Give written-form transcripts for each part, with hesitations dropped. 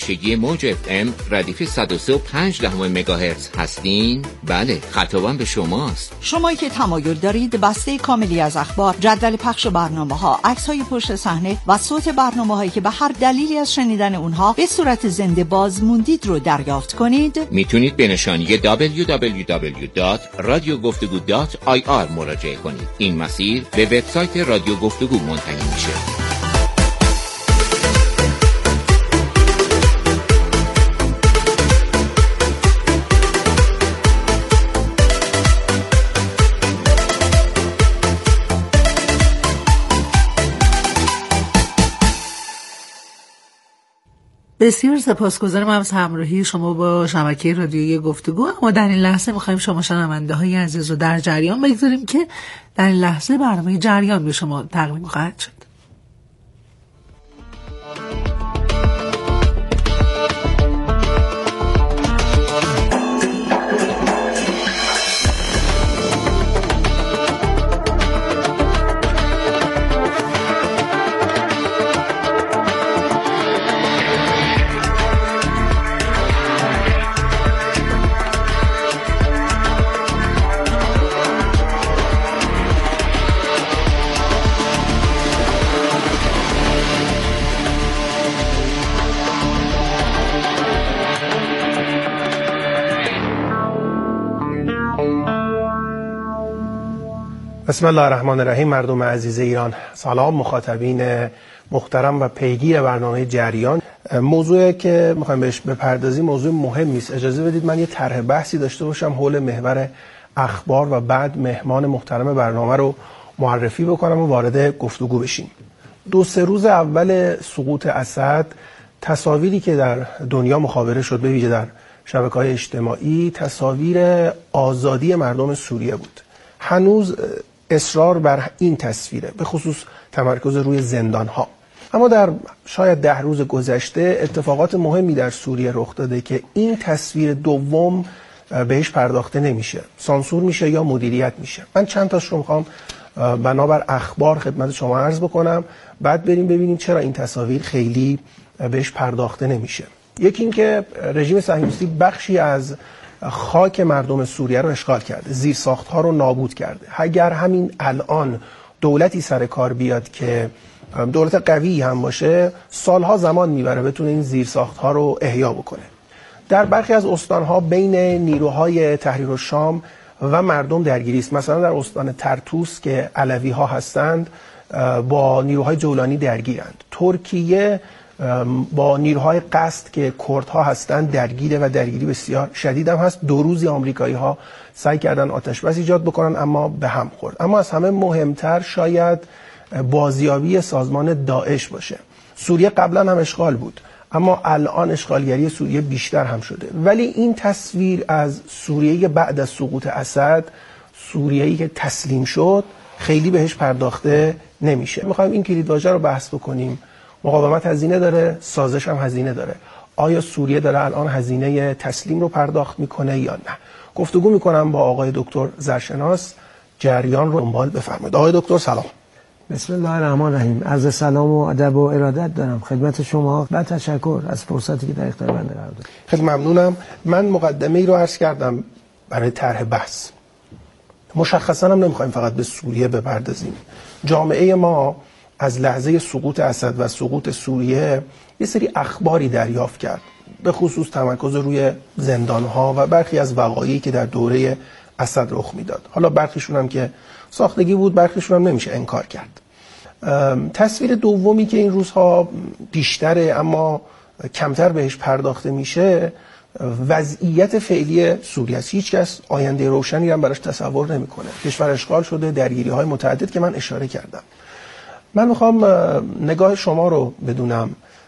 بچگی موج FM ردیف 103.5 مگاهرتز هستین؟ بله، خطابم به شماست. شمایی که تمایل دارید بسته کاملی از اخبار، جدول پخش برنامه‌ها، عکس‌های پشت صحنه و صوت برنامه‌هایی که به هر دلیلی از شنیدن اونها به صورت زنده باز موندید رو دریافت کنید، میتونید به نشانی www.radiogoftugou.ir مراجعه کنید. این مسیر به وبسایت رادیو گفتگو منتهی میشه. بسیار سپاسگزارم از همراهی شما با شبکه رادیویی گفتگو. اما در این لحظه می‌خوایم شما شنونده های عزیز رو در جریان بگذاریم که در این لحظه برنامه جریان به شما تقدیم خواهد شد. بسم الله الرحمن الرحیم. مردم عزیز ایران، سلام. مخاطبین محترم و پیگیر برنامه جریان، موضوعی که میخوایم بهش بپردازیم موضوع مهمی است. اجازه بدید من یه طرح بحثی داشته باشم حول محور اخبار و بعد مهمان محترم برنامه رو معرفی بکنم و وارد گفتگو بشیم. 2-3 روز اول سقوط اسد تصاویری که در دنیا مخابره شد، به ویژه در شبکه‌های اجتماعی، تصاویر آزادی مردم سوریه بود. هنوز اصرار بر این تصویره، به خصوص تمرکز روی زندان‌ها. اما در شاید 10 روز گذشته اتفاقات مهمی در سوریه رخ داده که این تصویر دوم بهش پرداخته نمیشه، سانسور میشه یا مدیریت میشه. من چند تاش رو میخوام بنابر اخبار خدمت شما عرض بکنم، بعد بریم ببینیم چرا این تصاویر خیلی بهش پرداخته نمیشه. یکی این که رژیم صهیونیستی بخشی از خاک مردم سوریه رو اشغال کرده، زیرساخت‌ها رو نابود کرده. اگر همین الان دولتی سر کار بیاد که دولت قوی هم باشه، سالها زمان میبره بتونه این زیرساخت‌ها رو احیا بکنه. در برخی از استان‌ها بین نیروهای تحریر الشام و مردم درگیری است. مثلا در استان ترتوس که علوی‌ها هستند با نیروهای جولانی درگیرند. ترکیه با نیروهای قصد که کردها هستند درگیره و درگیری بسیار شدید هم هست. 2 روزی آمریکایی‌ها سعی کردن آتش بس ایجاد بکنن اما به هم خورد. اما از همه مهمتر شاید بازیابی سازمان داعش باشه. سوریه قبلا هم اشغال بود اما الان اشغالگری سوریه بیشتر هم شده. ولی این تصویر از سوریه بعد از سقوط اسد، سوریه‌ای که تسلیم شد، خیلی بهش پرداخته نمیشه. می‌خوایم این کلیدواژه رو بحث بکنیم. مقاومت هزینه داره، سازش هم هزینه داره. آیا سوریه داره الان هزینه تسلیم رو پرداخت میکنه یا نه؟ گفتگو میکنم با آقای دکتر زرشناس. جریان رو دنبال بفرمایید. آقای دکتر سلام. بسم الله الرحمن الرحیم. عرض سلام و ادب و ارادت دارم خدمت شما و تشکر از فرصتی که در اختیار بنده قرار دادید. خیلی ممنونم. من مقدمه ای رو عرض کردم برای طرح بحث. مشخصا هم نمیخوایم فقط به سوریه بپردازیم. جامعه ما از لحظه سقوط اسد و سقوط سوریه یه سری اخباری دریافت کرد، به خصوص تمرکز روی زندان‌ها و برخی از وقایعی که در دوره اسد رخ میداد. حالا برخیشون هم که ساختگی بود، برخیشون هم نمیشه انکار کرد. تصویر دومی که این روزها بیشتره اما کمتر بهش پرداخته میشه، وضعیت فعلی سوریه است. هیچ کس آینده روشنی هم براش تصور نمیکنه. کشور اشغال شده، درگیری‌های متعدد که من اشاره کردم. من میخوام نگاه شما رو بدونم.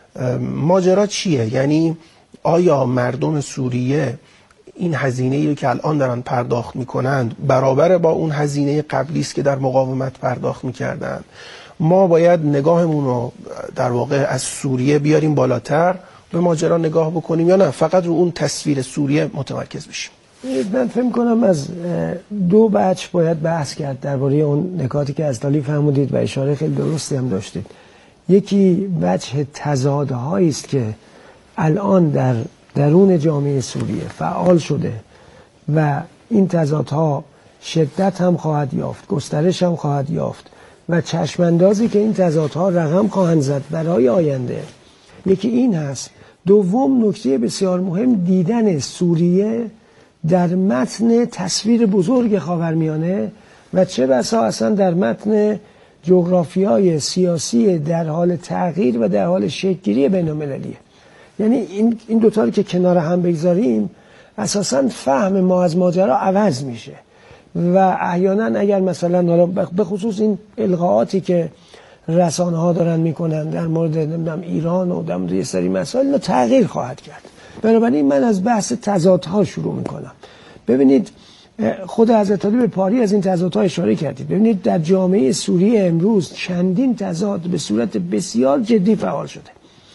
ماجرا چیه؟ یعنی آیا مردم سوریه این هزینه‌ای که الان دارن پرداخت میکنند برابر با اون هزینه قبلی است که در مقاومت پرداخت میکردند؟ ما باید نگاهمون رو در واقع از سوریه بیاریم بالاتر، به ماجرا نگاه بکنیم یا نه فقط رو اون تصویر سوریه متمرکز بشیم؟ من فکر کنم از 2 بچ باید بحث کرد درباره اون نکاتی که از تالی فرمودید و اشاره خیلی درستی هم داشتید. یکی وجه تضادهایی است که الان در درون جامعه سوریه فعال شده و این تضادها شدت هم خواهد یافت، گسترش هم خواهد یافت و چشماندازی که این تضادها رقم خواهند زد برای آینده، یکی این هست. دوم، نکته بسیار مهم دیدن سوریه در متن تصویر بزرگ خاورمیانه و چه بسا اصلا در متن جغرافیای سیاسی در حال تغییر و در حال شکل‌گیری بین‌المللیه. یعنی این دوتا رو که کنار هم بگذاریم اساساً فهم ما از ماجرا عوض میشه و احیانا اگر مثلا به خصوص این القاءاتی که رسانه ها دارن میکنن در مورد ایران و در مورد یه سری مسائل تغییر خواهد کرد. بنابراین من از بحث تضادها شروع میکنم. ببینید خود حضرت علی به پاری از این تضادها اشاره کردید. ببینید در جامعه سوریه امروز چندین تضاد به صورت بسیار جدی فعال شده.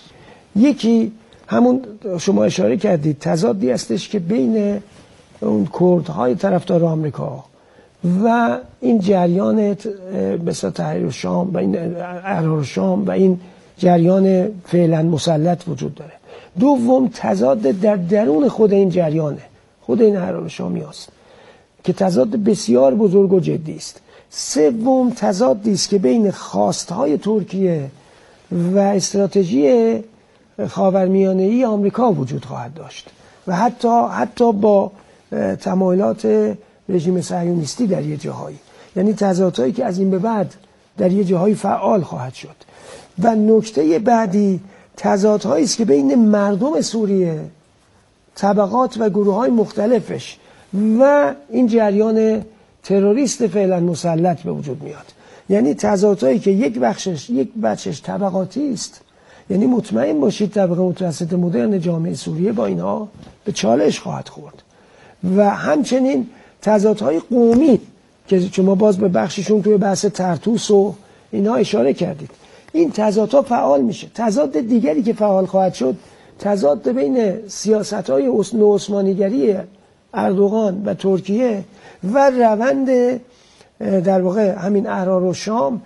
یکی همون شما اشاره کردید تضادی هستش که بین اون کردهای طرفدار آمریکا و این جریان مثل تحریر شام و این احرار شام و این جریان فعلا مسلط وجود داره. دوم تضاد در درون خود این جریانه، خود این احرار شامی هست که تضاد بسیار بزرگ و جدی است. سوم تضادی است که بین خواستهای ترکیه و استراتژی خاورمیانه‌ای آمریکا وجود خواهد داشت و حتی با تمایلات رژیم صهیونیستی در یه جاهایی، یعنی تضادهایی که از این به بعد در یه جاهایی فعال خواهد شد. و نکته بعدی تضادهایی است که بین مردم سوریه، طبقات و گروه‌های مختلفش و این جریان تروریست فعلا مسلط به وجود میاد. یعنی تضادهایی که یک بخشش طبقاتی است، یعنی مطمئن باشید طبقه متوسط مدرن جامعه سوریه با اینها به چالش خواهد خورد. و همچنین تضادهای قومی که شما باز به بخششون توی بحث طرطوس و اینا اشاره کردید، این تضادها فعال میشه. تضاد دیگری که فعال خواهد شد تضاد بین سیاست‌های عثمانیگری اردوغان و ترکیه و روند در واقع همین احرار و شام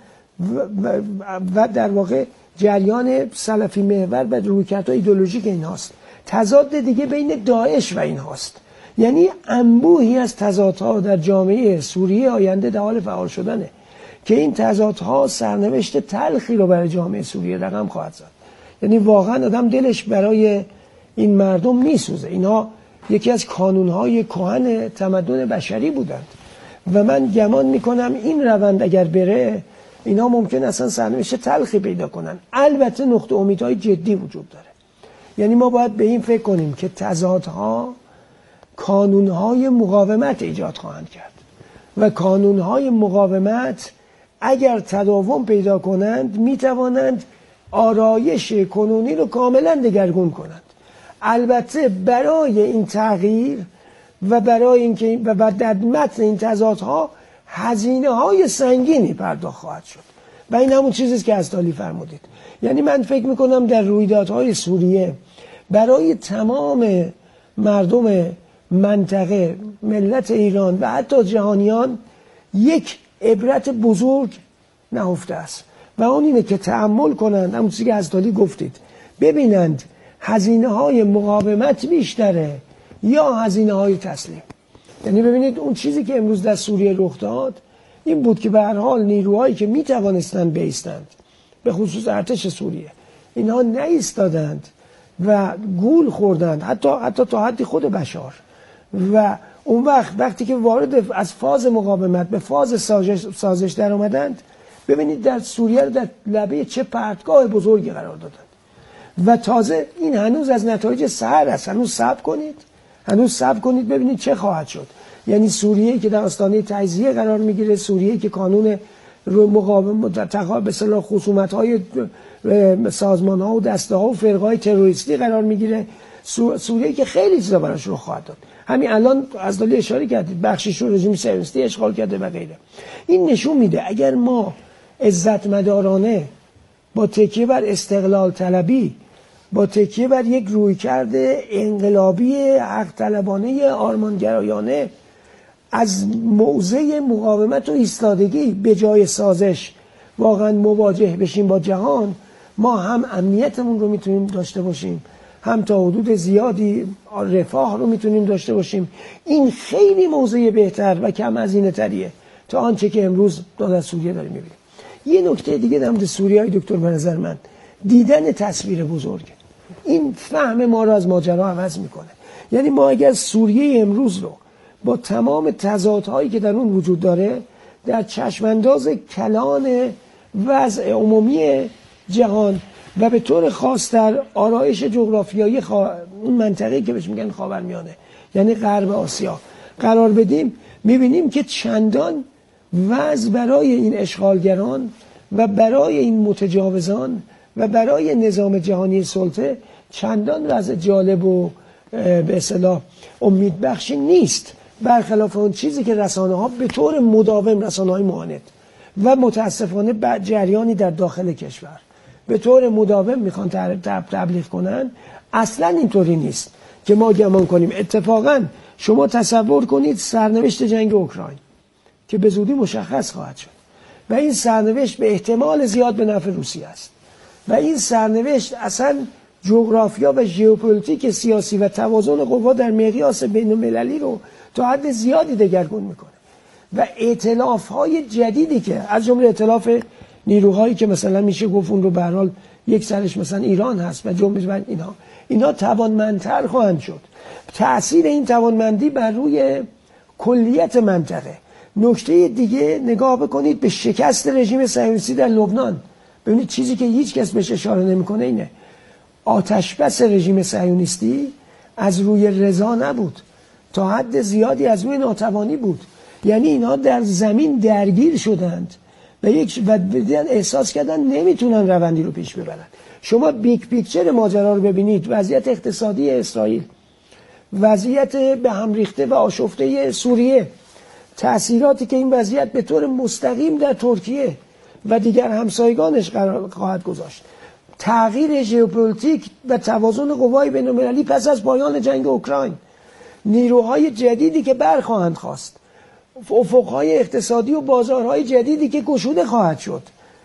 و در واقع جریان سلفی محور و رویکردهای ایدئولوژیک این هاست. تضاد دیگه بین داعش و این هاست. یعنی انبوهی از تضادها در جامعه سوریه آینده در حال فعال شدنه که این تضادها سرنوشت تلخی رو برای جامعه سوریه رقم خواهد زد. یعنی واقعا آدم دلش برای این مردم میسوزه. اینها یکی از کانونهای کهن تمدن بشری بودند و من گمان میکنم این روند اگر بره اینا ممکن اصلا سرنوشت تلخی پیدا کنن. البته نقطه امیدهای جدی وجود داره. یعنی ما باید به این فکر کنیم که تضادها کانونهای مقاومت ایجاد خواهند کرد و کانونهای مقاومت اگر تداوم پیدا کنند میتوانند آرایش کنونی رو کاملا دگرگون کنند. البته برای این تغییر و برای اینکه و در متن این تضادها هزینه‌های سنگینی پرداخت خواهد شد و این همون چیزیست که از علی فرمودید. یعنی من فکر میکنم در رویدادهای سوریه برای تمام مردم منطقه، ملت ایران و حتی جهانیان یک عبرت بزرگ نهفته است و اون اینه که تأمل کنند، همون چیزی که از علی گفتید، ببینند هزینه‌های مقاومت بیشتره یا هزینه‌های تسلیم. یعنی ببینید اون چیزی که امروز در سوریه رخ داد این بود که به هر حال نیروهایی که میتوانستند بایستند، به خصوص ارتش سوریه، اینها نایستادند و گول خوردند، حتی تا حدی خود بشار. و اون وقتی که وارد از فاز مقاومت به فاز سازش در اومدند، ببینید در سوریه رو در لبه چه پرتگاه بزرگی قرار دادند و تازه این هنوز از نتایج سحر است. هنوز صبر کنید ببینید چه خواهد شد. یعنی سوریه که در آستانه تجزیه قرار میگیره، سوریه که قانون رو مقاوم به اصطلاح خصومت‌های سازمان‌ها و دسته‌ها و فرقه‌های تروریستی قرار میگیره، سوریه که خیلی چیزا براش رخ خواهد داد. همین الان از دالی اشاره کردید بخشش رو رژیم صهیونیستی اشغال کرده و غیره. این نشون میده اگر ما عزت مدارانه با تکیه بر استقلال طلبی، با تکیه بر یک رویکرد انقلابی حق طلبانه آرمانگرایانه از موضع مقاومت و ایستادگی به جای سازش واقعا مواجه بشیم با جهان، ما هم امنیتمون رو میتونیم داشته باشیم، هم تا حدود زیادی رفاه رو میتونیم داشته باشیم. این خیلی موضوع بهتر و کم هزینه تریه تا آنچه که امروز در سوریه داریم میبینیم. یه نکته دیگه در مورد سوریه های دکتر، به نظر من دیدن تصویر بزرگ این فهم ما رو از ماجرا عوض میکنه. یعنی ما اگر سوریه امروز رو با تمام تضادهایی که در اون وجود داره در چشمانداز کلان وضع عمومی جهان و به طور خاص در آرایش جغرافیایی اون منطقه‌ای که بهش میگن خاورمیانه، یعنی غرب آسیا قرار بدیم، میبینیم که چندان وضع برای این اشغالگران و برای این متجاوزان و برای نظام جهانی سلطه چندان وضع جالب و به اصطلاح امیدبخشی نیست، برخلاف اون چیزی که رسانه‌ها به طور مداوم، رسانه‌های معاند و متاسفانه جریانی در داخل کشور به طور مداوم میخوان تبلیغ کنن. اصلا اینطوری نیست که ما گمان کنیم. اتفاقا شما تصور کنید سرنوشت جنگ اوکراین که به زودی مشخص خواهد شد و این سرنوشت به احتمال زیاد به نفع روسیه است و این سرنوشت اصلا جغرافیا و ژئوپلیتیک سیاسی و توازن قوا در مقیاس بین‌المللی رو تا حد زیادی دگرگون میکنه و ائتلاف‌های جدیدی که از جمله ائتلاف نیروهایی که مثلا میشه گفت اون رو به هر حال یک سرش مثلا ایران هست و جنبش بر اینا توانمندتر خواهند شد. تأثیر این توانمندی بر روی کلیت منطقه. نکته دیگه نگاه بکنید به شکست رژیم صهیونیستی در لبنان. ببینید چیزی که هیچ کس بهش اشاره نمیکنه اینه آتشبس رژیم صهیونیستی از روی رضا نبود، تا حد زیادی از روی ناتوانی بود. یعنی اینها در زمین درگیر شدند و دیدن احساس کردن نمیتونن روندی رو پیش ببرن. شما بیگ پیکچر ماجرا رو ببینید، وضعیت اقتصادی اسرائیل، وضعیت به هم ریخته و آشفته سوریه، تأثیراتی که این وضعیت به طور مستقیم در ترکیه و دیگر همسایگانش قرار خواهد گذاشت، تغییر ژئوپلیتیک و توازن قوای بین‌المللی پس از پایان جنگ اوکراین، نیروهای جدیدی که برخواهند خواست، افقهای اقتصادی و بازارهای جدیدی که گشوده خواهد شد،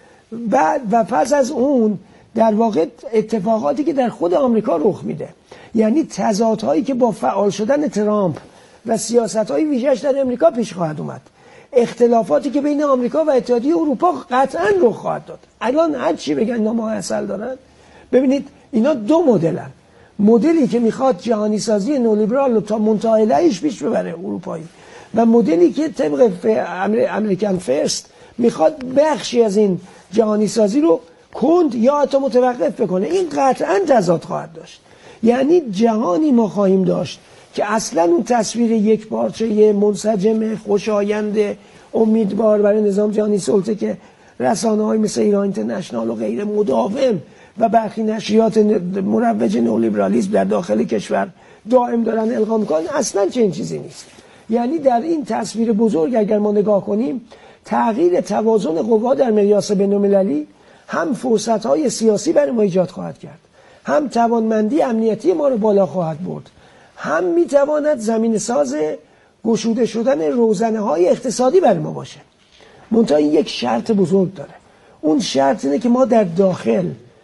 بعد و پس از اون در واقع اتفاقاتی که در خود آمریکا رخ میده، یعنی تضادهایی که با فعال شدن ترامپ و سیاست‌های ویژه‌اش در امریکا پیش خواهد اومد، اختلافاتی که بین آمریکا و اتحادیه اروپا قطعاً رخ خواهد داد. الان هر چی بگن اینا ماه عسل دارن. ببینید اینا دو مدلن، مدلی که میخواد جهانی سازی نولیبرال رو تا منتهیش پیش ببره اروپایی و مدلی که طبق امریکن فرست میخواد بخشی از این جهانی سازی رو کند یا حتی متوقف بکنه. این قطعاً تضاد خواهد داشت. یعنی جهانی ما خواهیم داشت که اصلا اون تصویر یک پارچه منسجم خوشایند امیدوار برای نظام جهانی سلطه که رسانه‌های مثل ایران اینترنشنال و غیره مداوم و برخی نشریات مروج نئولیبرالیسم در داخل کشور دائم دارن القا میکنن، اصلا چنین چیزی نیست. یعنی در این تصویر بزرگ اگر ما نگاه کنیم، تغییر توازن قوا در مقیاس بین‌المللی هم فرصت‌های سیاسی برای ما ایجاد خواهد کرد، هم توانمندی امنیتی ما رو بالا خواهد برد، هم میتواند زمین ساز گشوده شدن روزنه‌های اقتصادی برای ما باشه. منتها این یک شرط بزرگ داره. اون شرط اینه که ما در داخل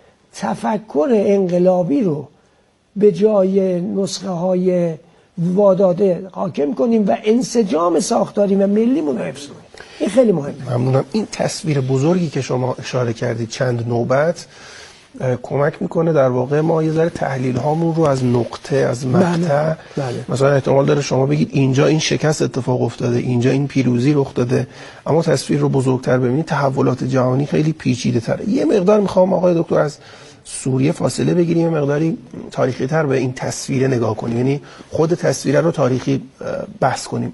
تفکر انقلابی رو به جای نسخه های واداده حاکم کنیم و انسجام ساختاری و ملیمون رو حفظ کنیم. این خیلی مهمه. ممنونم. این تصویر بزرگی که شما اشاره کردید چند نوبت کمک میکنه در واقع ما یه ذره تحلیل هامون رو از نقطه، از مقطع، مثلا احتمال داره شما بگید اینجا این شکست اتفاق افتاده، اینجا این پیروزی رخ داده، اما تصویر رو بزرگتر ببینید تحولات جهانی خیلی پیچیده تره. یه مقدار میخوام آقای دکتر از سوریه فاصله بگیریم، یه مقداری تاریخی تر به این تصویر نگاه کنیم، یعنی خود تصویر رو تاریخی بحث کنیم.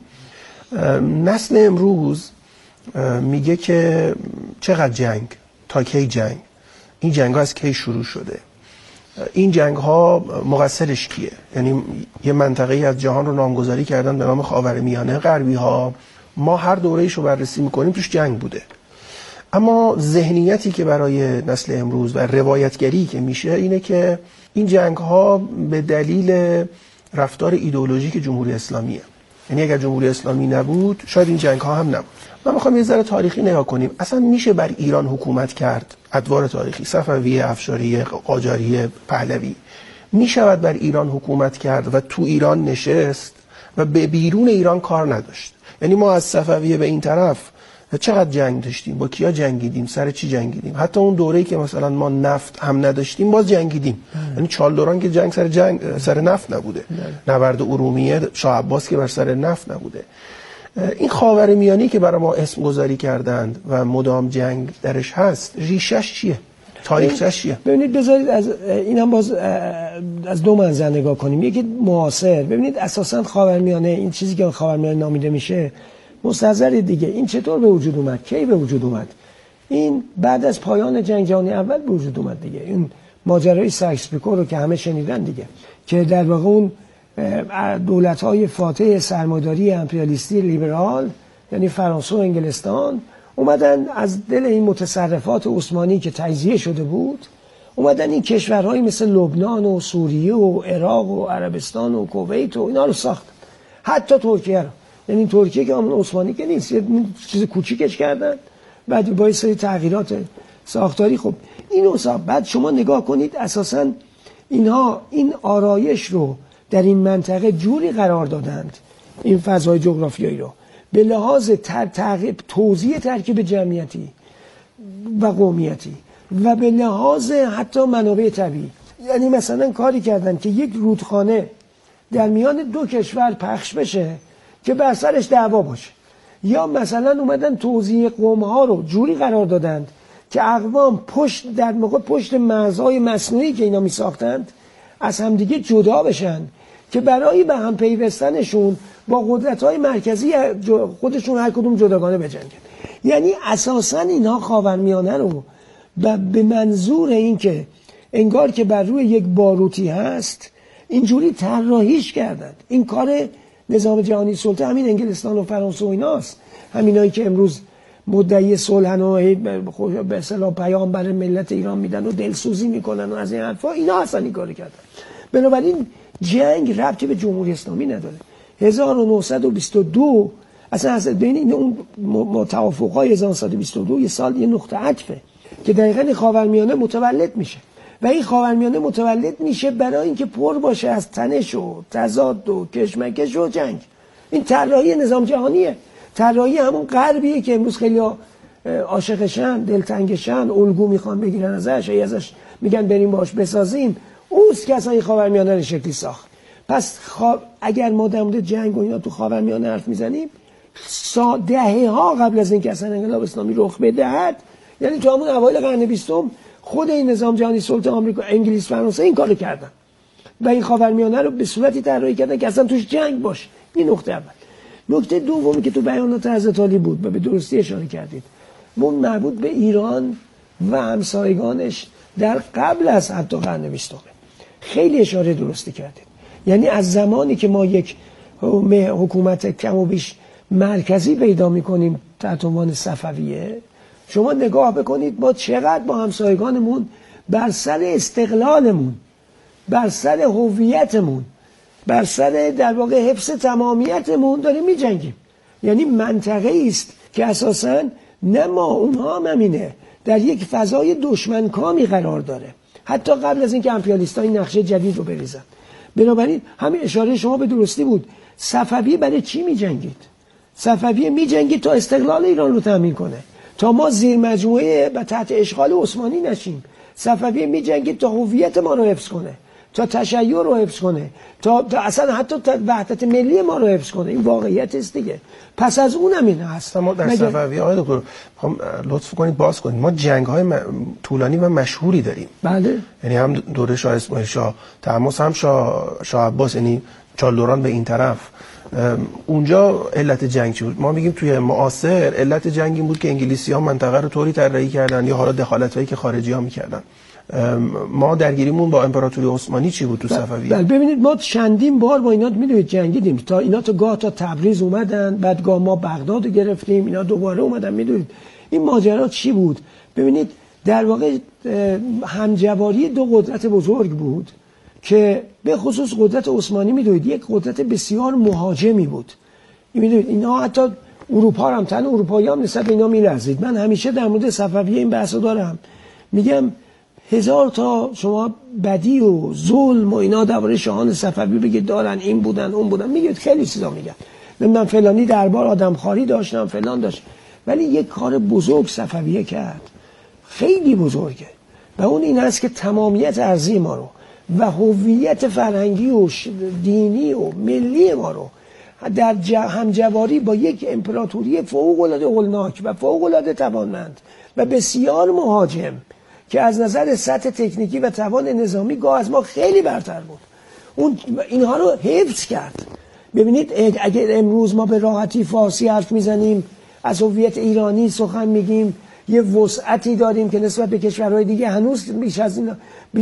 نسل امروز میگه که چقدر جنگ، تا کی جنگ، این جنگ ها از کی شروع شده، این جنگ ها مقصرش کیه؟ یعنی یه منطقه از جهان رو نامگذاری کردن به نام خاورمیانه. غربی ها ما هر دوره‌ایش رو بررسی میکنیم توش جنگ بوده، اما ذهنیتی که برای نسل امروز و روایتگری که میشه اینه که این جنگ ها به دلیل رفتار ایدئولوژیک جمهوری اسلامیه. یعنی اگر جمهوری اسلامی نبود شاید این جنگ ها هم نبود. من میخوام یه ذره تاریخی نگاه کنیم. اصلا میشه بر ایران حکومت کرد ادوار تاریخی، صفویه، افشاریه، قاجاریه، پهلوی، میشود بر ایران حکومت کرد و تو ایران نشست و به بیرون ایران کار نداشت. یعنی ما از صفویه به این طرف چقدر جنگ داشتیم، با کیا جنگیدیم، سر چی جنگیدیم، حتی اون دوره‌ای که مثلا ما نفت هم نداشتیم باز جنگیدیم. یعنی چالدوران که جنگ سر نفت نبوده، نبرد ارومیه شاه عباس که بر سر نفت نبوده. این خاورمیانه‌ای که برای ما اسم گذاری کردند و مدام جنگ درش هست، ریشش چیه؟ تاریخش چیه؟ ببینید بذارید از اینم باز از دو منظر نگاه کنیم. یکی معاصر. ببینید اساسا خاورمیانه، این چیزی که خاورمیانه نامیده میشه، مستحضر دیگه این چطور به وجود اومد، کی به وجود اومد؟ این بعد از پایان جنگ جهانی اول به وجود اومد دیگه. این ماجرای سایکس-پیکو رو که همه شنیدن دیگه، که در واقع اون دولت‌های فاتح سرمایه‌داری امپریالیستی لیبرال، یعنی فرانسه و انگلستان، اومدن از دل این متصرفات عثمانی که تجزیه شده بود، اومدن این کشورهای مثل لبنان و سوریه و عراق و عربستان و کویت و اینا رو ساختن. حتی ترکیه رو، یعنی ترکیه که همون عثمانی که نیست، یه چیز کوچیکش کردن، بعد با یه سری تغییرات ساختاری. خب اینو بعد شما نگاه کنید اساساً اینها این آرایش رو در این منطقه جوری قرار دادند، این فضای جغرافیایی رو، به لحاظ توزیع ترکیب جمعیتی و قومیتی و به لحاظ حتی منابع طبیعی. یعنی مثلا کاری کردن که یک رودخانه در میان دو کشور پخش بشه که بر سرش دعوا باشه، یا مثلا اومدن توزیع قوم‌ها رو جوری قرار دادند که اقوام در موقع پشت مرزهای مصنوعی که اینا می ساختند از همدیگه جدا بشن که برای به هم پیوستنشون با قدرت‌های مرکزی خودشون هر کدوم جداگانه بجنگن. یعنی اساساً اینها خاورمیانه رو به منظور این که انگار که بر روی یک باروتی هست اینجوری طراحیش کردند. این کار نظام جهانی سلطه همین انگلستان و فرانسه و ایناست، همینایی که امروز مدعی صلحن و به اصطلاح پیام برای ملت ایران میدن و دلسوزی میکنن و از این حرفا، اینا اصلا این کارو کردن. بنابراین جنگ ربطی به جمهوری اسلامی نداره. 1922 اصلا بین اون توافق‌های 1922 یه سال یه نقطه عطفه که دقیقاً خاورمیانه متولد میشه و این خاورمیانه متولد میشه برای اینکه پر باشه از تنش و تضاد و کشمکش و جنگ. این طراحی نظام جهانیه، طراحی همون غربیه که امروز خیلی عاشقشن، دلتنگشن، الگو میخوان بگیرن ازش میگن بریم باش بسازیم. اوست که اصلا این خاورمیانه رو شکلی ساخت. پس اگر ما در مورد جنگ و اینا تو خاورمیانه حرف میزنیم، دهه‌ها قبل از اینکه اصلا انقلاب اسلامی رخ بدهد، یعنی تو همون اوایل قرن 20 خود این نظام جهانی سلطه آمریکا، انگلیس، فرانسه این کارو کردن و این خاورمیانه رو به صورتی طراحی کردن که اصلا توش جنگ باشه. این نکته اول. نکته دومی که تو بیانات حضرت علی بود و به درستی اشاره کردید، اون مربوط به ایران و همسایگانش در قبل از حتی قرن 20 خیلی اشاره درستی کردید. یعنی از زمانی که ما یک حکومت کم و بیش مرکزی پیدا می‌کنیم تحت عنوان صفویه، شما نگاه بکنید ما چقدر با همسایگانمون بر سر استقلالمون، بر سر هویتمون، بر سر در واقع حفظ تمامیتمون داریم می‌جنگیم. یعنی منطقه‌ای است که اساساً نه ما اونها هم همینه، در یک فضای دشمنکامی قرار داره، حتی قبل از اینکه امپریالیست‌ها این نقشه جدید رو بریزن. بنابراین همین اشاره شما به درستی بود. صفوی برای چی می‌جنگید؟ صفوی می‌جنگید تا استقلال ایران رو تامین کنه، تا ما زیر مجموعه و تحت اشغال عثمانی نشیم. صفوی می‌جنگید تا هویت ما رو حفظ کنه، تا تشیع رو حفظ کنه، تا اصلا حتی وحدت ملی ما رو حفظ کنه. این واقعیت است دیگه. پس از اونم این هست. ما در صفوی آقای دکتر لطف کنید باز کنید، ما جنگ‌های طولانی و مشهوری داریم. بله. یعنی هم دوره شاه اسماعیل شاه، تحمس هم شاه عباس، یعنی چالدوران به این طرف. اونجا علت جنگ چی بود؟ ما میگیم توی معاصر علت جنگ این بود که انگلیسی‌ها منطقه رو طوری طراحی کردن یا حالا دخالت‌هایی که خارجی‌ها می‌کردن. ما درگیریمون با امپراتوری عثمانی چی بود تو صفوی؟ بله ببینید ما چندین بار با اینا میدونید جنگیدیم، تا اینا تا تبریز اومدن، بعد گاه ما بغداد رو گرفتیم، اینا دوباره اومدن. میدونید این ماجرا چی بود؟ ببینید در واقع همجواری دو قدرت بزرگ بود که به خصوص قدرت عثمانی میدونید یک قدرت بسیار مهاجمی بود. میدونید اینا حتی اروپا هم تن اروپایی هم نسبت به اینا میلرزید. من همیشه در مورد صفویه این بحثو دارم، میگم 1000 تا شما بدی و ظلم و اینا درباره شاهان صفوی بگید دارن، این بودن اون بودن، میگید خیلی چیزا میگن، نمیدونم فلانی دربار آدمخواری داشتن فلان داشت، ولی یک کار بزرگ صفویه کرد، خیلی بزرگه، و اون این است که تمامیت ارضی ما رو و هویت فرهنگی و دینی و ملی ما رو در همجواری با یک امپراتوری فوق‌العاده هولناک و فوق‌العاده توانمند و بسیار مهاجم که از نظر سطح تکنیکی و توان نظامی گاه از ما خیلی برتر بود، اون اینها رو حفظ کرد. ببینید اگر امروز ما به راحتی فارسی حرف میزنیم، از هویت ایرانی سخن میگیم، یه وسعتی داریم که نسبت به کشورهای دیگه هنوز بیش از این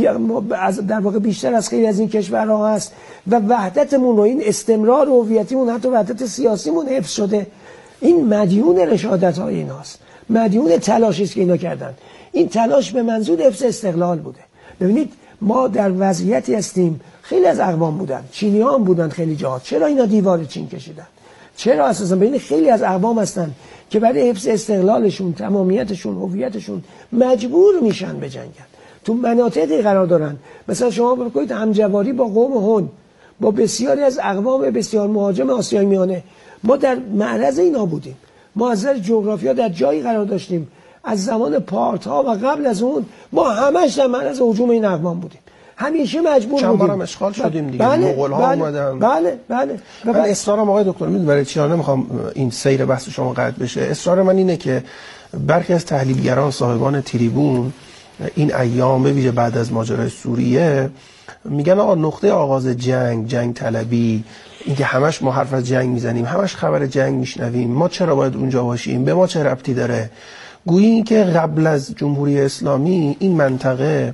در واقع بیشتر از خیلی از این کشورها هست و وحدتمون و این استمرار هویتیمون حتی وحدت سیاسیمون حفظ شده. این مدیون رشادت‌های ایناست، مدیون تلاشی است که اینا کردن. این تلاش به منظور حفظ استقلال بوده. ببینید ما در وضعیتی هستیم، خیلی از اقوام بودن، چینی‌ها هم بودن خیلی جاها، چرا اینا دیوار چین کشیدن؟ چرا اساسا ببین خیلی از اقوام هستن که برای حفظ استقلالشون، تمامیتشون، هویتشون مجبور میشن بجنگن، تو مناطقی قرار دارن. مثلا شما بگید همجواری با قوم هون، با بسیاری از اقوام بسیار مهاجم آسیای میانه، ما در معرض اینا بودیم. ما از نظر جغرافیا در جایی قرار داشتیم، از زمان پارت‌ها و قبل از اون ما همش در معرض هجوم این اقوام بودیم، همیشه مجبور بودیم. چند بارم اشغال شدیم دیگه، مغول‌ها اومدن. بله. من اصرارم آقای دکتر، میدونید برای چی نمیخوام این سیر بحث شما قطع بشه، اصرار من اینه که برخی از تحلیلگران صاحبان تریبون این ایام به ویژه بعد از ماجرای سوریه میگن آقا نقطه آغاز جنگ طلبی، اینکه همش ما حرف از جنگ میزنیم، همش خبر جنگ میشنویم، ما چرا باید اونجا باشیم، به ما چه ربطی داره؟ گویی این که قبل از جمهوری اسلامی این منطقه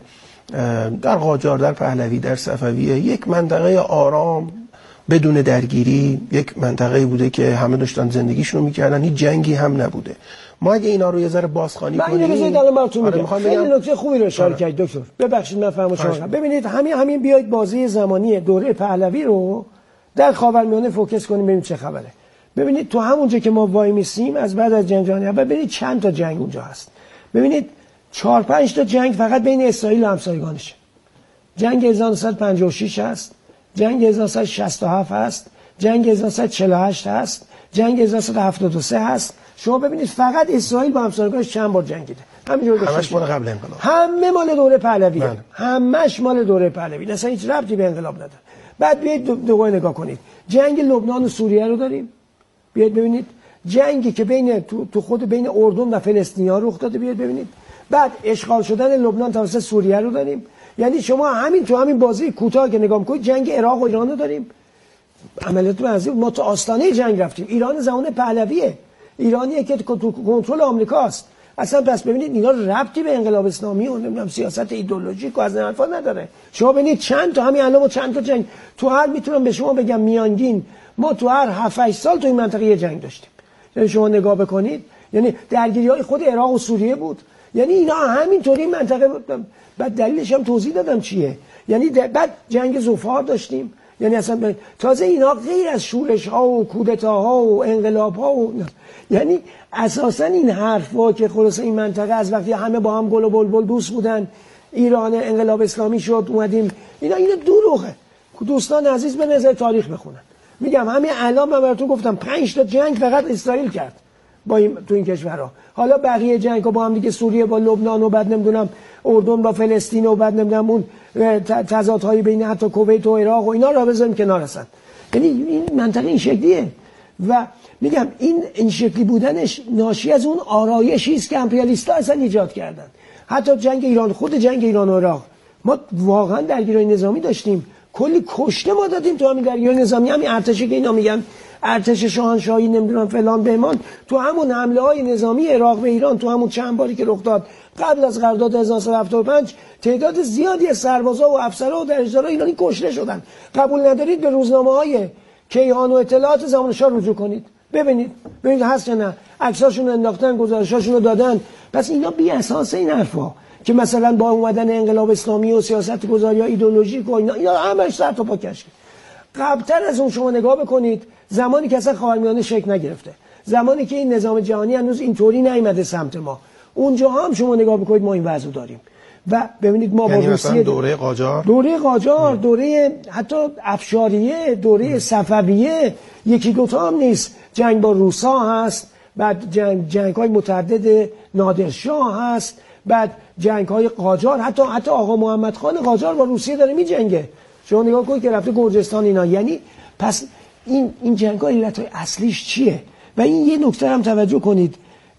در قاجار، در پهلوی، در صفویه یک منطقه آرام بدون درگیری، یک منطقه بوده که همه داشتن زندگیشون رو میکردن، هیچ جنگی هم نبوده. ما اگه اینا رو یه ذره بازخوانی کنیم، من اینو بذارید الان براتون میگم. خیلی نکته خوبی رو اشاره کردید دکتر، ببخشید من فهمم شما. ببینید همین بیاید بازی زمانی دوره پهلوی رو در خاورمیانه فوکس کنیم ببینیم چه خبره. ببینید تو همونجا که ما وای میسیم از بعد از جنگ جهانی اول، ببینید چند تا جنگ اونجا هست. ببینید 4-5 تا جنگ فقط بین اسرائیل و همسایگانشه. جنگ 1956 هست، جنگ 1967 هست، جنگ 1948 هست، جنگ 1973 هست. شما ببینید فقط اسرائیل با همسایگانش چند بار جنگیده. همش مال قبل انقلاب، همه مال دوره پهلوی، همش مال دوره پهلوی، اصلا هیچ ربطی به انقلاب نداره. بعد بیاید دوباره نگاه کنید، جنگ لبنان و سوریه رو داریم، بیاید ببینید جنگی که بین تو خود بین اردن و فلسطینیا رخ داده، بیاید ببینید. بعد اشغال شدن لبنان توسط سوریه رو داریم. یعنی شما همین بازی کوتاه که نگاه کنید، جنگ عراق و ایران رو داریم. عملیات منظور ما تو آستانه جنگ رفتیم. ایران زمان پهلویه، ایرانیه که تو کنترل آمریکاست. اصلا پس ببینید اینا ربطی به انقلاب اسلامی و نمیدونم سیاست ایدئولوژیک و از این حرفا نداره. شما ببینید چند تا همین الان چند تا جنگ تو هر میتونم به شما بگم میانگین ما تو هر 7-8 سال تو این منطقه یه جنگ داشتیم. یعنی شما نگاه بکنید، یعنی درگیری‌های خود عراق و سوریه بود. یعنی اینا همینطوری منطقه بود. بعد دلیلش هم توضیح دادم چیه. یعنی بعد جنگ ظفار داشتیم. یعنی اصلا تازه اینا غیر از شورش‌ها و کودتاها و انقلاب‌ها و یعنی اساسا این حرفا که خلاص این منطقه از وقتی همه با هم گل و بلبل دوست بودن، ایران انقلاب اسلامی شد اومدیم، اینا دروغه. دوستان عزیز به نظر تاریخ بخونن. میگم همین الان من براتون گفتم 5 تا جنگ فقط اسرائیل کرد با تو این کشورها. حالا بقیه جنگ‌ها با هم دیگه، سوریه با لبنان و بعد نمیدونم اردن با فلسطین و بعد نمیدونم اون تضادهای بین حتی کویت و عراق و اینا رو بذاریم کنار هستن. یعنی این منطقه این شکلیه و میگم این شکلی بودنش ناشی از اون آرایشی است که امپریالیست‌ها اصلا ایجاد کردن. حتی جنگ ایران، خود جنگ ایران و عراق ما واقعا درگیری نظامی داشتیم، کلی کشته ما دادیم تو همین درگیری نظامی. همین ارتشی که اینا میگن ارتش شاهنشاهی نمیدونم فلان بهمان، تو همون حمله های نظامی عراق به ایران تو همون چند باری که رخ داد قبل از قرارداد 1975 تعداد زیادی از سربازا و افسرها و درجه‌دارای ایرانی کشته شدن. قبول ندارید به روزنامه‌های کیهان و اطلاعات زمان شاه رجوع کنید، ببینید هست یا نه، عکساشون انداختن، گزارشاشون رو دادن. پس اینا بی اساس این حرفا که مثلا با اومدن انقلاب اسلامی و سیاست گذاری ایدئولوژیک و اینا همش سر تا پا کشید. قبلتر از اون شما نگاه بکنید، زمانی که اصلا خاورمیانه شکل نگرفته، زمانی که این نظام جهانی هنوز اینطوری نیامده سمت ما، اونجا هم شما نگاه بکنید ما این وضع داریم. و ببینید ما با روسیه دوره قاجار، دوره حتی افشاریه، دوره صفویه، یکی دوتا هم نیست. جنگ با روسا هست، بعد جنگ‌های متعدد نادرشاه هست، بعد جنگ‌های قاجار، حتی آقا محمد خان قاجار با روسیه داره می‌جنگه. شما نگاه کنید که رفته گرجستان اینا. یعنی پس این جنگ‌ها علت‌های اصلیش چیه؟ و این یه نکته هم توجه کنید،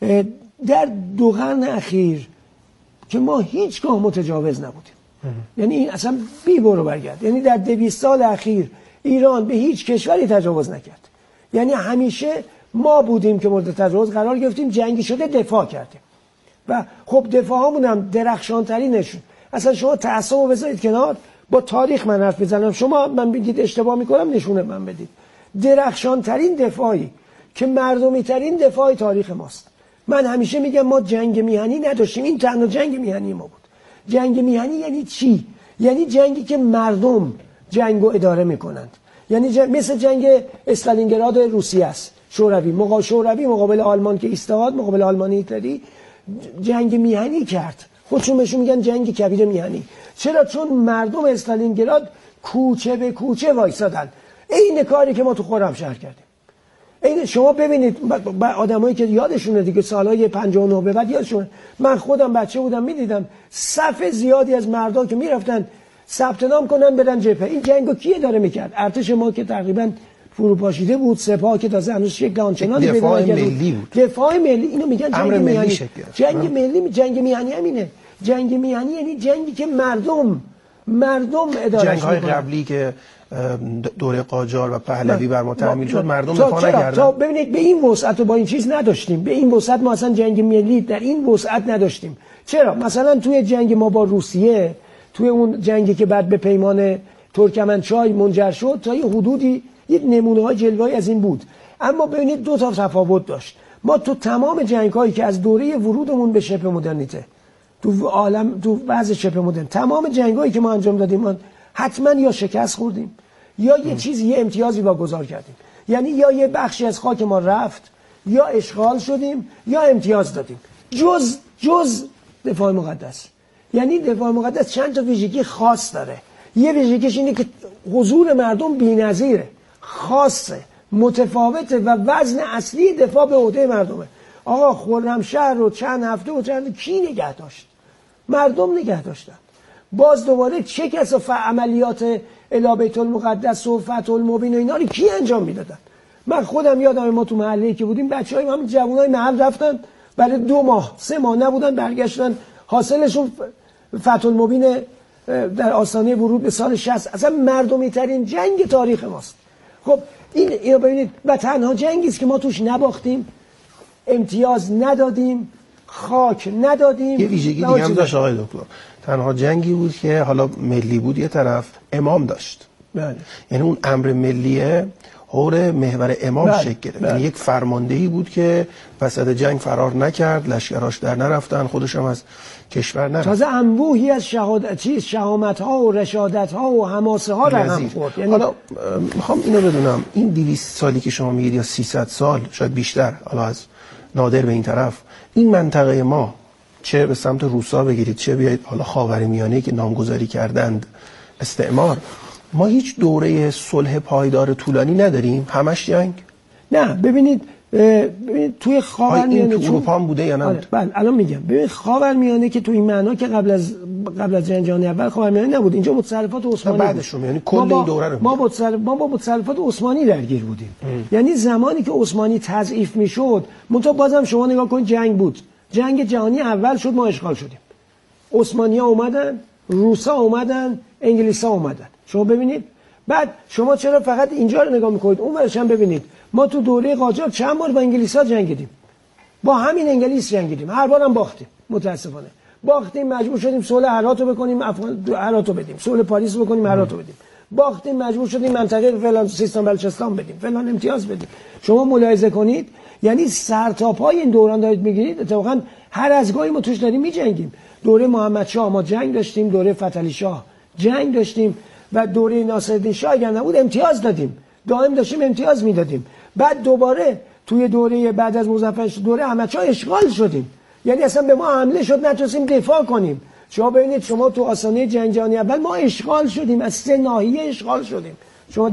در 2 قرن اخیر که ما هیچگاه متجاوز نبودیم، یعنی این اصلا بی برو برگرد، یعنی در 200 سال اخیر ایران به هیچ کشوری تجاوز نکرد. یعنی همیشه ما بودیم که مورد تجاوز قرار گرفتیم، جنگی شده دفاع کردیم و خب دفاع هامون هم درخشانترینشون. اصلا شما تعصب رو بذارید کنار، با تاریخ من حرف بزنم، من بگید اشتباه میکنم نشونه من بدید. درخشانترین دفاعی که مردمی ترین دفاع تاریخ ماست. من همیشه میگم ما جنگ میهنی نداشتیم، این تنها جنگ میهنی ما بود. جنگ میهنی یعنی چی؟ یعنی جنگی که مردم جنگو اداره میکنند. یعنی مثل جنگ استالینگراد روسیه است، شوروی مقابل آلمان که ایستاد، مقابل آلمان هیتلری جنگ میهنی کرد. خودشون بهشون میگن جنگ کبیر میهنی. چرا؟ چون مردم استالینگراد کوچه به کوچه وایسادن. این کاری که ما تو خرمشهر کردیم. این شما ببینید آدمایی که یادشونه دیگه، سالهای 59 به بعد یادشونه، من خودم بچه بودم میدیدم صف زیادی از مردم که میرفتن ثبت نام کنن برن جبهه. این جنگو کی داره میکرد؟ ارتش ما که تقریبا فروپاشیده بود، سپاه که تازه هنوز شکل آنچنانی پیدا نکرده بود. دفاع ملی. اینو میگن جنگ میهنی. جنگ ملی، جنگ میهنی همینه. جنگ میهنی یعنی جنگی که مردم اداره. جنگ‌های قبلی که دوره قاجار و پهلوی بر ما تحمیل شد مردم دفاع نکردن. ببینید به این وسعت و با این چیز نداشتیم. به این وسعت ما اصلا جنگ ملی در این وسعت نداشتیم. چرا؟ مثلا توی جنگ ما با روسیه، توی اون جنگی که بعد به پیمان ترکمنچای منجر شد، تا یه حدودی یک نمونه‌های جلوه‌ای از این بود. اما ببینید 2 تا تفاوت داشت. ما تو تمام جنگ‌هایی که از دوره ورودمون به شبه مدرنیته تو وضع شبه مدرن، تمام جنگ‌هایی که ما انجام دادیم، ما حتما یا شکست خوردیم یا یه امتیازی واگذار کردیم. یعنی یا یه بخشی از خاک ما رفت، یا اشغال شدیم، یا امتیاز دادیم. جز دفاع مقدس. یعنی دفاع مقدس چند تا ویژگی خاص داره. یه ویژگیش اینه که حضور مردم بی‌نظیره، خاصه، متفاوته و وزن اصلی دفاع به عهده مردمه. آقا خرمشهر رو چند هفته و کی نگه داشت؟ مردم نگه داشتن. باز دوباره چه کسا عملیات الی بیت المقدس و فتح المبین و اینا رو کی انجام میدادن؟ من خودم یادم ما تو محله‌ای که بودیم بچه‌های همین جوانای محل رفتن برای 2 ماه 3 ماه نبودن، برگشتن حاصلشون فتح المبین در آستانه ورود به سال 60. اصلا مردمی ترین جنگ تاریخ ماست. خب اینو ببینید، و تنها جنگی است که ما توش نباختیم، امتیاز ندادیم، خاک ندادیم. یه ویژگی دیگه هم داشت آقای دکتر، تنها جنگی بود که حالا ملی بود، یه طرف امام داشت. بله. یعنی اون امر ملیه حول محور امام شکل گرفت. یعنی یک فرماندهی بود که وسط جنگ فرار نکرد، لشکراش در نرفتن، خودش هم از کشور نرفت. تازه انبوهی از شهامت ها و رشادت ها و حماسه ها را هم خورد. یعنی حالا میخوام اینو بدونم، این 200 سالی که شما میگید یا 300 سال شاید بیشتر، حالا از نادر به این طرف، این منطقه ما چه به سمت روسا بگیرید چه بیایید حالا خاورمیانه که نامگذاری کردند استعمار، ما هیچ دوره صلح پایدار طولانی نداریم، همش جنگ. نه ببینید توی خاورمیانه این تو اروپا هم بوده یا نه؟ بله الان میگم. ببین خاورمیانه که تو این معنا که قبل از جنگ جهانی اول خاورمیانه نبود، اینجا متصرفات عثمانی بعدش بود. یعنی کل این دوره رو ما با متصرفات عثمانی درگیر بودیم. یعنی زمانی که عثمانی تضعیف میشد، منتها بازم شما نگاه کن جنگ بود. جنگ جهانی اول شد، ما اشغال شدیم. عثمانی‌ها اومدن، روسا اومدن، انگلیس‌ها اومدن. شما ببینید بعد شما چرا فقط اینجا رو نگاه میکنید؟ اون ورش هم ببینید. ما تو دوره قاجار چند بار با انگلیس‌ها جنگیدیم، با همین انگلیس جنگیدیم، هر بارم باختیم. متاسفانه باختیم، مجبور شدیم صلح هرات رو بکنیم، هرات رو بدیم، صلح پاریس رو بکنیم، هرات رو بدیم. باختیم، مجبور شدیم منطقه فلان سیستان بلوچستان بدیم، فلان امتیاز بدیم. شما ملاحظه کنید، یعنی سرتاپای این دوران دارید میگیرید. اتفاقا هر از گاهی ما توش داریم میجنگیم. دوره محمدشاه ما جنگ داشتیم، دوره فتحعلی شاه جنگ داشتیم و دوره ناصرالدین شاه اگر نبود امتیاز دادیم، دائم داشتیم امتیاز میدادیم. بعد دوباره توی دوره بعد از مظفرشاه دوره احمدشاه اشغال شدیم، یعنی اصلا به ما حمله شد، نتونستیم دفاع کنیم. شما ببینید شما تو آستانه جنگ جهانی اول ما اشغال شدیم، از 3 ناحیه اشغال شدیم.